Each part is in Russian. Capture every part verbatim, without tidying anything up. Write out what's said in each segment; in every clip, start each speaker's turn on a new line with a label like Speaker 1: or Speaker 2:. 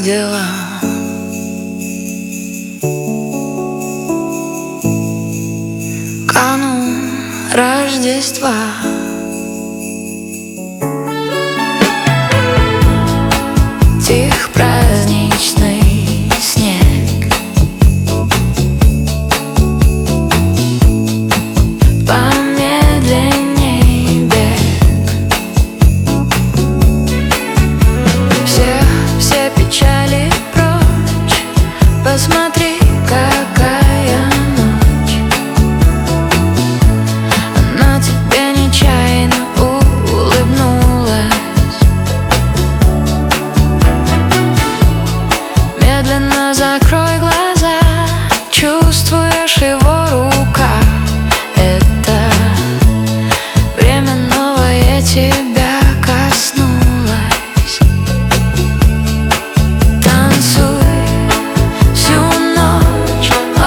Speaker 1: дела? Канун Рождества. Тих праздничный снег, помедленней бег. Все, все печали прочь, посмотри, какая ночь. Она тебе нечаянно улыбнулась. Медленно закрой глаза, чувствуешь его рука. Это время новое тебя коснулось. Танцуй всю ночь, о,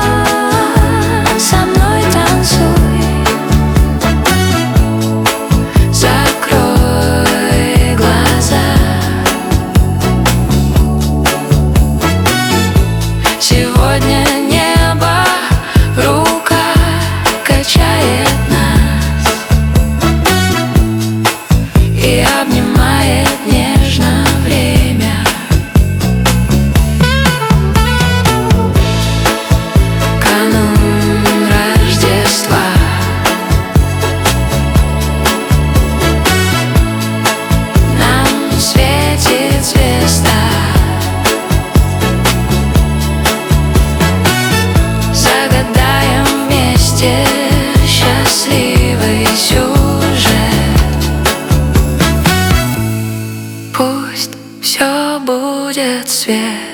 Speaker 1: со мной танцуй. Закрой глаза. Сегодня небо в руках качает нас и обнимает нежно время. Канун Рождества. Нам светит звезда. Загадаем вместе счастливый сюжет. Пусть все будет свет.